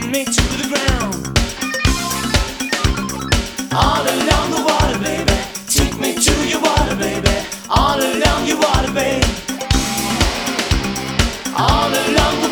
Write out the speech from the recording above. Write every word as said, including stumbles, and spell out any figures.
pin me to the ground. All along the water, baby, take me to your water, baby. All along your water, baby. All along the